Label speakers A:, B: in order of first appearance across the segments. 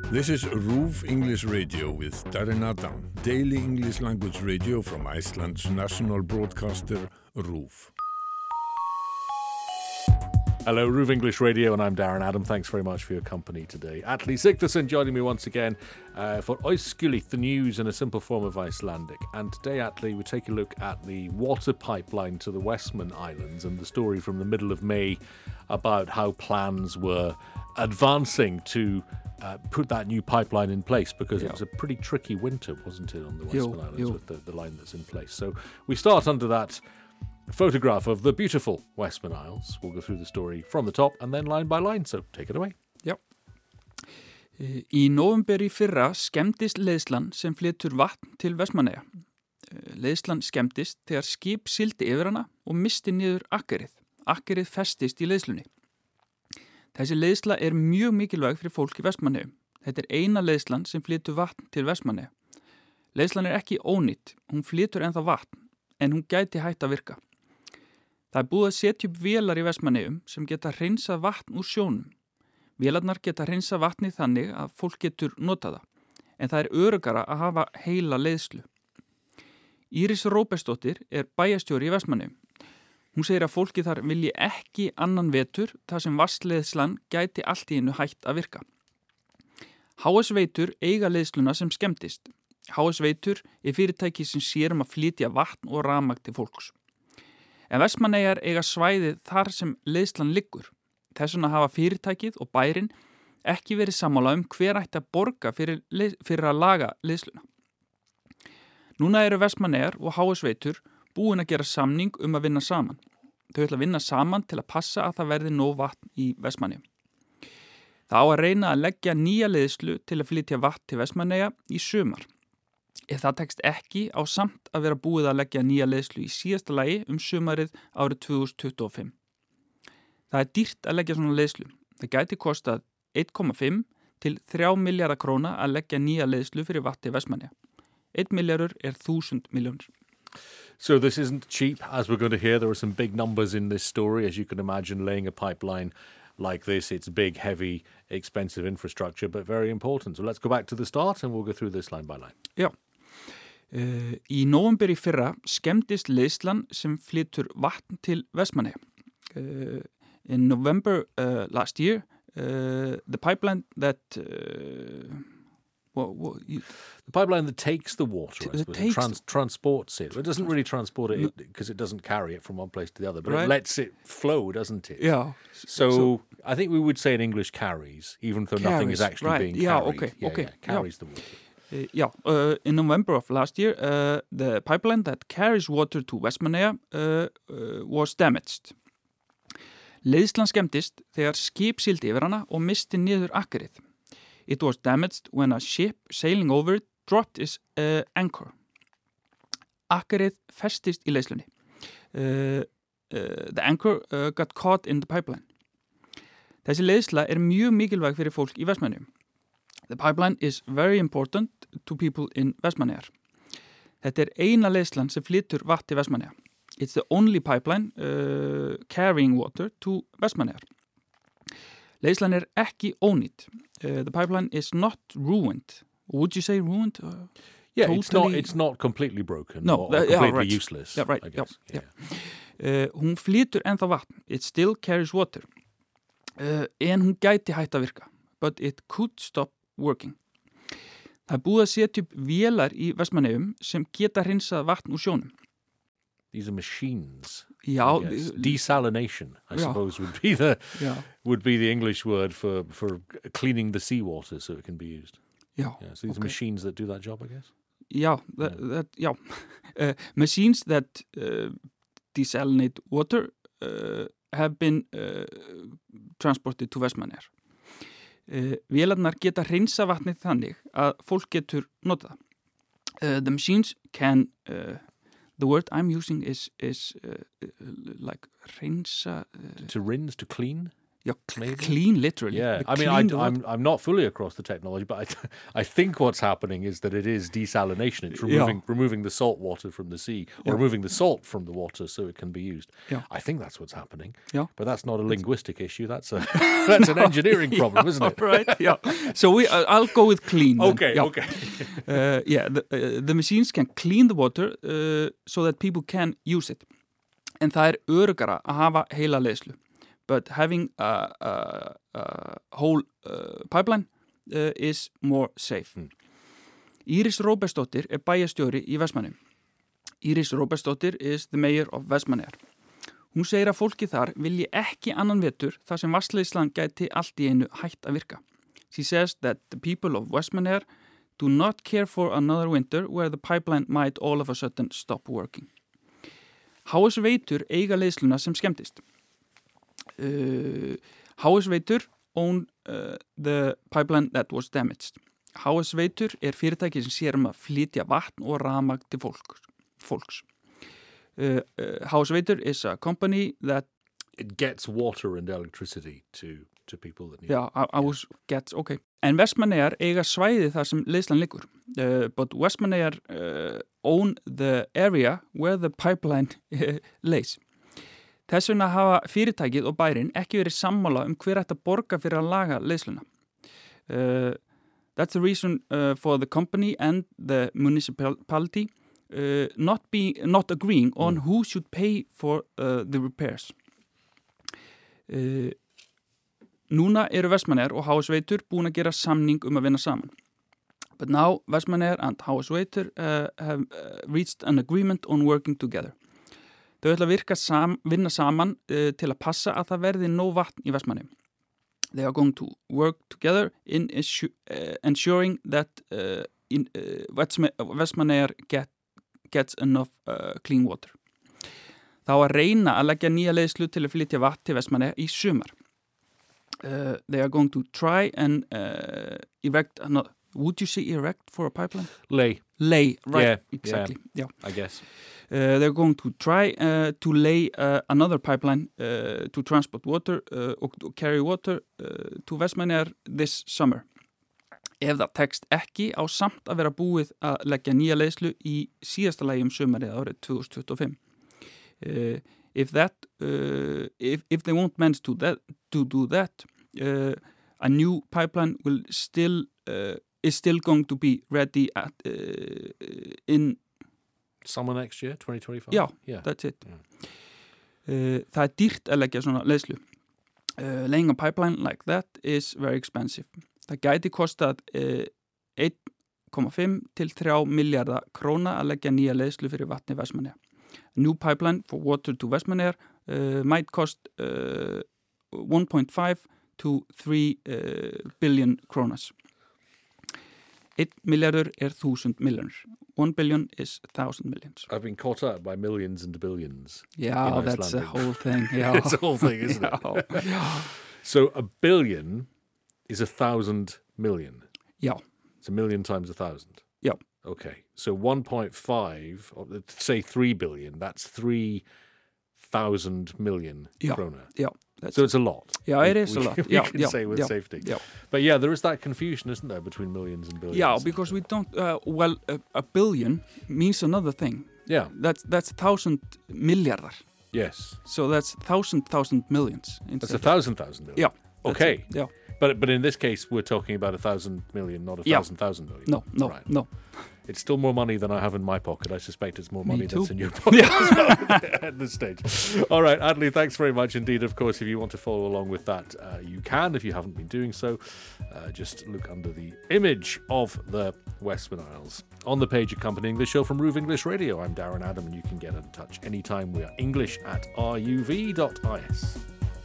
A: This is RÚV English Radio with Darren Adam, daily English language radio from Iceland's national broadcaster, RÚV.
B: Hello, RÚV English Radio, and I'm Darren Adam. Thanks very much for your company today. Atli Sigthason joining me once again for Oiskulit, the news in a simple form of Icelandic. And today, Atli, we take a look at the water pipeline to the Westman Islands and the story from the middle of May about how plans were advancing to put that new pipeline in place, because it was a pretty tricky winter, wasn't it, on the Westman Islands with the line that's in place. So we start under that photograph of the beautiful Westman Isles. We'll go through the story from the top and then line by line, so take it away.
C: Já. Í nóvember í fyrra skemmdist leiðslan sem flytur vatn til Vestmannaeyja. Leiðslan skemmdist þegar skip sigldi yfir hana og misti niður akkerið. Akkerið festist í leiðslunni. Þessi leiðsla er mjög mikilvæg fyrir fólk í Vestmannaeyjum. Þetta er eina leiðslan sem flytur vatn til Vestmannaeyja. Leiðslan er ekki ónýtt, hún flytur ennþá vatn, en hún gæti hætt að virka. Það er búið að setja upp vélar í Vestmannaeyjum sem geta hreinsað vatn úr sjónum. Vélarnar geta hreinsað vatnið þannig að fólk getur notað það, en það er öruggara að hafa heila leiðslu. Íris Róbersdóttir er bæjarstjóri í Vestmannaeyjum. Hún segir að fólki þar vilji ekki annan vetur þar sem vatnsleiðslan gæti allt í einu hætt að virka. HS Veitur eiga leiðsluna sem skemmtist. HS Veitur er fyrirtæki sem sér að flytja vatn og rafmagn til fólks. En Vestmannaeyjar eiga svæðið þar sem leiðslan liggur. Þess vegna hafa fyrirtækið og bærinn ekki verið sammála hver ætti að borga fyrir að laga leiðsluna. Núna eru Vestmannaeyjar og HS Veitur búin að gera samning að vinna saman. Þau ætla að vinna saman til að passa að það verði nóg vatn í Vestmannaeyjum. Það á að reyna að leggja nýja leiðslu til að flytja vatn til Vestmannaeyja í sumar. Ef það tekst ekki á samt að vera búið að leggja nýja leiðslu í síðasta lagi sumarið árið 2025. Það er dýrt að leggja svona leiðslu. Það gæti kostað 1,5 til 3 milljarða króna að leggja nýja leiðslu fyrir vatn til Vestmannaeyja. 1 milljarður er 1.000 milljónir.
B: So this isn't cheap, as we're going to hear. There are some big numbers in this story. As you can imagine, laying a pipeline like this, it's big, heavy, expensive infrastructure, but very important. So let's go back to the start and we'll go through this line by line.
C: Já. Í nóvember í fyrra skemmdist leiðslan sem flytur vatn til Vestmannaeyja. In November last year, the pipeline that...
B: the pipeline that takes the water, I suppose, transports it. It doesn't really transport it because it doesn't carry it from one place to the other, but it lets it flow, doesn't it?
C: Yeah.
B: So I think we would say in English carries, even though nothing is actually being carried.
C: Okay.
B: Carries the
C: water. In November of last year, the pipeline that carries water to Vestmannaeyja was damaged. Leiðslan skemmdist þegar skip sigldi yfir hana og misti niður akkerið. It was damaged when a ship sailing over it dropped its anchor. Akkerið festist í leiðslunni. The anchor got caught in the pipeline. Þessi leiðsla er mjög mikilvæg fyrir fólk í Vestmannaeyjum. The pipeline is very important to people in Vestmannaeyjar. Þetta er eina leiðslan sem flytur vatn til Vestmannaeyja. It's the only pipeline carrying water to Vestmannaeyjar. Leiðslan er ekki ónýtt. The pipeline is not ruined. Would you say ruined?
B: Yeah, totally... it's not completely broken or completely useless.
C: Yeah, right.
B: I guess.
C: Hún flytur ennþá vatn. It still carries water. En hún gæti hætt að virka. But it could stop working. Það er búið að setja upp vélar í Vestmannaeyjum sem geta hreinsað vatn úr sjónum.
B: These are machines.
C: Yeah,
B: desalination, I suppose, would be the English word for cleaning the seawater so it can be used. So these are machines that do that job, I guess.
C: Machines that desalinate water have been transported to Vestmannaeyjar. Vélarnar geta hreinsa vatnið þannig að fólk getur notað. The machines can the word I'm using is like rinsa.
B: To rinse, to clean?
C: Clean, literally.
B: Yeah, I mean, I'm not fully across the technology, but I think what's happening is that it is desalination. It's removing the salt water from the sea, or removing the salt from the water so it can be used.
C: Yeah.
B: I think that's what's happening.
C: Yeah.
B: But that's not a linguistic issue. That's an engineering problem, isn't it?
C: Right. Yeah. So I'll go with clean.
B: Okay.
C: The machines can clean the water so that people can use it. En það öruggara að hafa heila leiðslu. But having a whole pipeline is more safe. Íris Róbertsdóttir bæjarstjóri í Vestmannaeyjum. Íris Róbertsdóttir is the mayor of Vestmannaeyjar. Hún segir að fólki þar vilji ekki annan vetur þar sem vatnsleiðslan gæti allt í einu hætt að virka. She says that the people of Vestmannaeyjar do not care for another winter where the pipeline might all of a sudden stop working. HS Veitur eiga leiðsluna sem skemmtist. HS Veitur own the pipeline that was damaged. HS Veitur fyrirtæki sem sér að flytja vatn og rafmagn til fólks. HS Veitur is a company that
B: it gets water and electricity to people that need
C: it. Okay. En Vestmannaeyjar eiga svæði þar sem leiðslan liggur. But Vestmannaeyjar own the area where the pipeline lays. Þess vegna hafa fyrirtækið og bærin ekki verið sammála hver ætti að borga fyrir að laga leiðsluna. That's the reason for the company and the municipality not agreeing on who should pay for the repairs. Núna eru Vestmannaeyjar og HS Veitur búin að gera samning að vinna saman. But now Vestmannaeyjar and HS Veitur have reached an agreement on working together. Þau ætla að vinna saman til að passa að það verði nóg vatn í Vestmannaeyjum. They are going to work together in ensuring that Vestmannaeyjar gets enough clean water. Þá að reyna að leggja nýja leiðslu til að flytja vatn til Vestmannaeyja í sumar. They are going to try and erect another. Would you say erect for a pipeline?
B: Lay,
C: right,
B: yeah,
C: exactly. Yeah.
B: I guess.
C: They're going to try to lay another pipeline to transport water or carry water to Vestmannaeyjar this summer. Ef það tekst ekki á samt að vera búið að leggja nýja leiðslu í síðasta lagi sumarið árið 2025. If they won't manage to do that, a new pipeline will is still going to be ready in
B: summer next year, 2025?
C: Yeah, that's it. Það dýrt að leggja svona leiðslu. Laying a pipeline like that is very expensive. Það gæti kostað 1,5 til 3 milljarða króna að leggja nýja leiðslu fyrir vatni Vestmannaeyja. A new pipeline for water to Vestmannaeyjar might cost 1.5 to 3 billion kronas. 1 milljarður 1,000 milljónir. 1 billion is 1,000 millions.
B: I've been caught up by millions and billions.
C: Yeah, that's the whole thing. Yeah.
B: It's a whole thing, isn't it? So a billion is 1,000 million.
C: Yeah.
B: It's 1 million times 1,000.
C: Yeah.
B: Okay. So 1.5, or say 3 billion, that's 3,000 million krona.
C: Yeah.
B: So it's a lot.
C: Yeah, it is a lot.
B: We can say with safety.
C: Yeah.
B: But yeah, there is that confusion, isn't there, between millions and billions?
C: Yeah, because we don't, a billion means another thing.
B: Yeah.
C: That's 1,000 miljardar.
B: Yes.
C: So that's 1,000 millions.
B: That's 1,000 million.
C: Yeah.
B: Okay.
C: Yeah.
B: But in this case, we're talking about 1,000 million, not 1,000 million.
C: No,
B: right.
C: No.
B: It's still more money than I have in my pocket. I suspect it's more money that's in your
C: pocket
B: as well at this stage. All right, Adley, thanks very much indeed. Of course, if you want to follow along with that, you can. If you haven't been doing so, just look under the image of the Westman Isles on the page accompanying the show from RÚV English Radio. I'm Darren Adam, and you can get in touch anytime. We are english@ruv.is.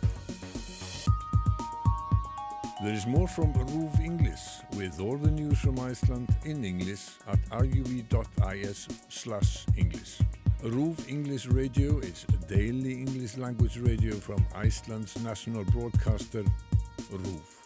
A: There is more from RÚV English with all the news from Iceland in English at ruv.is/English. RÚV English Radio is a daily English language radio from Iceland's national broadcaster, RÚV.